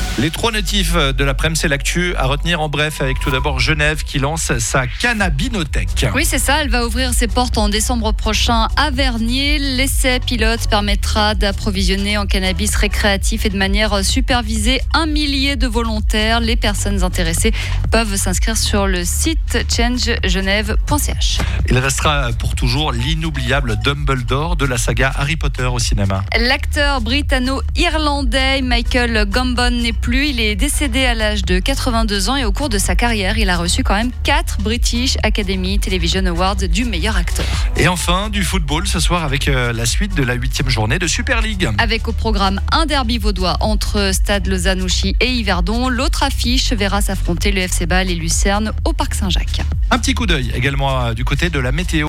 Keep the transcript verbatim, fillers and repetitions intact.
Les trois notifs de l'après-midi, c'est l'actu à retenir en bref, avec tout d'abord Genève qui lance sa cannabinothèque. Oui, c'est ça. Elle va ouvrir ses portes en décembre prochain à Vernier. L'essai pilote permettra d'approvisionner en cannabis récréatif et de manière supervisée un millier de volontaires. Les personnes intéressées peuvent s'inscrire sur le site change genève point c h. Il restera pour toujours l'inoubliable Dumbledore de la saga Harry Potter au cinéma. L'acteur britanno-irlandais Michael Gambon n'est plus. Il est décédé à l'âge de quatre-vingt-deux ans et au cours de sa carrière, il a reçu quand même quatre British Academy Television Awards du meilleur acteur. Et enfin, du football ce soir avec la suite de la huitième journée de Super League. Avec au programme un derby vaudois entre Stade Lausanne-Ouchy et Yverdon. L'autre affiche verra s'affronter le F C Bâle et Lucerne au Parc Saint-Jacques. Un petit coup d'œil également du côté de la météo.